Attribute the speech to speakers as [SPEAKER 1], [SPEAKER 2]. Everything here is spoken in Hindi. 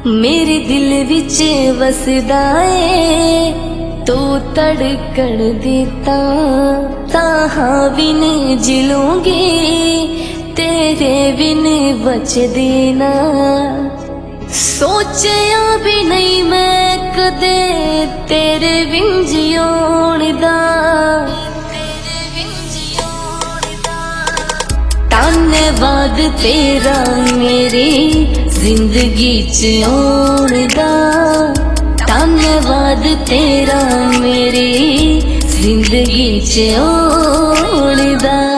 [SPEAKER 1] मेरे दिल विच वसदा ए तू धड़कन देता ताहां बिन जिलूंगी तेरे बिन बचदे ना। सोचया भी नहीं मैं कदे तेरे बिन जियोण दा। धन्यवाद तेरा मेरी जिंदगी च आउण दा। धन्यवाद तेरा मेरी जिंदगी च आउण दा।